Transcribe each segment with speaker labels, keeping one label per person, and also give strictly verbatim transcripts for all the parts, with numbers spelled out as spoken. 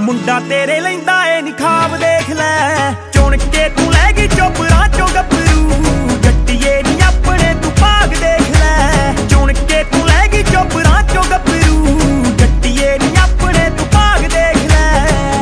Speaker 1: ਮੁੰਡਾ ਤੇਰੇ ਲੈਂਦਾ ਏ ਨੀ ਖਾਬ ਦੇਖ ਲੈ ਚੁਣ ਕੇ ਤੂੰ ਲੈ ਗਈ ਚੋਪਰਾਂ ਚੋਂ ਗੱਭਰੂ ਜੱਟੀਏ ਨੀ ਆਪਣੇ ਤੂੰ ਭਾਗ ਦੇਖ ਲੈ ਚੁਣ ਕੇ ਤੂੰ ਲੈ ਗਈ ਚੋਪਰਾਂ ਚੋਂ ਗੱਭਰੂ ਜੱਟੀਏ ਨੀ ਆਪਣੇ ਤੂੰ ਭਾਗ ਦੇਖ ਲੈ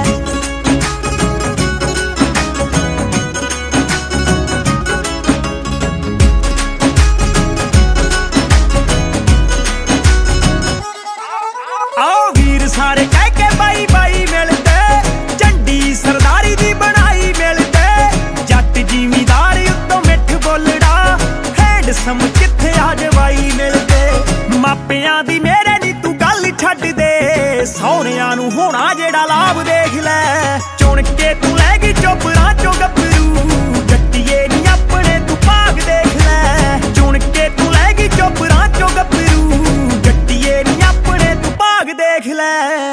Speaker 1: ਆਓ ਵੀਰ ਸਾਰੇ ਕਹਿ ਕੇ ਬਾਈ ਬਾਈ ਮਿਲਦੇ ਝੰਡੀ ਸਰਦਾਰੀ ਦੀ ਬਣਾਈ ਮਿਲਦੇ ਜੱਟ ਜ਼ਿਮੀਦਾਰ ਉੱਤੋਂ ਮਿੱਠ ਬੋਲੜਾ ਹੈਂਡਸਮ ਕਿੱਥੇ ਆ ਜਵਾਈ ਮਿਲਦੇ ਮਾਪਿਆਂ ਦੀ ਮੇਰੇ ਨੀ ਤੂੰ ਗੱਲ ਛੱਡ ਦੇ ਸਹੁਰਿਆਂ ਨੂੰ ਹੋਣਾ ਜਿਹੜਾ ਲਾਭ ਦੇਖ ਲੈ ਚੁਣ ਕੇ ਤੂੰ ਲੈ ਗਈ ਚੋਪਰਾਂ ਚੋਂ ਗੱਭਰੂ ਜੱਟੀਏ ਨੀ ਆਪਣੇ ਤੂੰ ਭਾਗ ਦੇਖ ਲੈ ਚੁਣ ਕੇ ਤੂੰ ਲੈ ਗਈ ਚੋਪਰਾਂ ਚੋਂ ਗੱਭਰੂ ਜੱਟੀਏ ਨੀ ਆਪਣੇ ਤੂੰ ਭਾਗ ਦੇਖ ਲੈ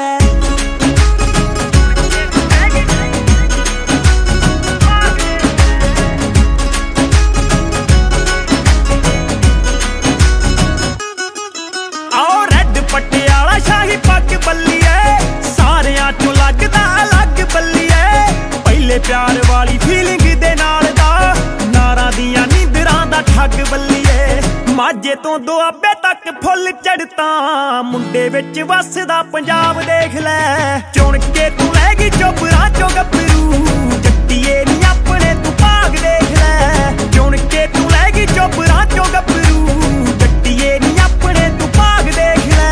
Speaker 1: ਪਟਿਆਲਾ ਸ਼ਾਹੀ ਪੱਗ ਬੱਲੀਏ ਸਾਰਿਆਂ ਚੋਂ ਲੱਗਦਾ ਅਲੱਗ ਬੱਲੀਏ ਪਹਿਲੇ ਪਿਆਰ ਵਾਲੀ ਫੀਲਿੰਗ ਦੇ ਨਾਲ ਦਾ ਨਾਰਾਂ ਦੀਆਂ ਨੀਂਦਰਾਂ ਦਾ ਠੱਗ ਬੱਲੀਏ ਮਾਝੇ ਤੋਂ ਦੁਆਬੇ ਤੱਕ ਫੁੱਲ ਚੜ੍ਹਤਾ ਮੁੰਡੇ ਵਿੱਚ ਵੱਸਦਾ ਪੰਜਾਬ ਦੇਖ ਲੈ ਚੁਣ ਕੇ ਤੂੰ ਲੈ ਗਈ ਚੋਪਰਾਂ ਚੋਂ ਗੱਭਰੂ ਜੱਟੀਏ ਨੀ ਆਪਣੇ ਤੂੰ ਭਾਗ ਦੇਖ ਲੈ ਚੁਣ ਕੇ ਤੂੰ ਲੈ ਗਈ ਚੋਪਰਾਂ ਚੋਂ ਗੱਭਰੂ ਜੱਟੀਏ ਨੀ ਆਪਣੇ ਤੂੰ ਭਾਗ ਦੇਖ ਲੈ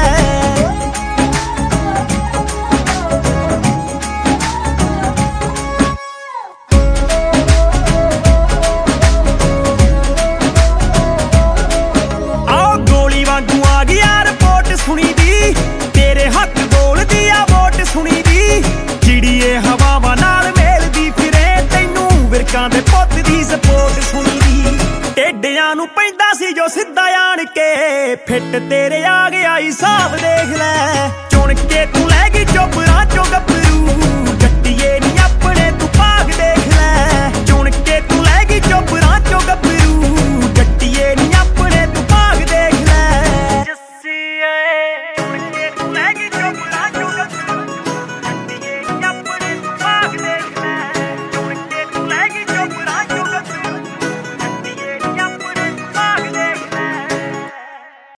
Speaker 1: ਸੁਣੀ ਦੀ ਤੇਰੇ ਹੱਥ ਬੋਲਦੀ ਆ ਵੋਟ ਸੁਣੀ ਦੀ ਚਿੜੀਏ ਹਵਾਵਾਂ ਨਾਲ ਮੇਲਦੀ ਫਿਰੇ ਤੈਨੂੰ ਵਿਰਕਾਂ ਦੇ ਪੁੱਤ ਦੀ ਸਪੋਰਟ ਸੁਣੀ ਦੀ ਟੇਡਿਆਂ ਨੂੰ ਪੈਂਦਾ ਸੀ ਜੋ ਸਿੱਧਾ ਆਣ ਕੇ ਫਿੱਟ ਤੇਰੇ ਆ ਗਿਆ ਹਿਸਾਬ ਦੇਖ ਲੈ ਚੁਣ ਕੇ ਤੂੰ ਲੈ ਗਈ ਚੋਪਰਾਂ ਚੋਂ ਗੱਭਰੂ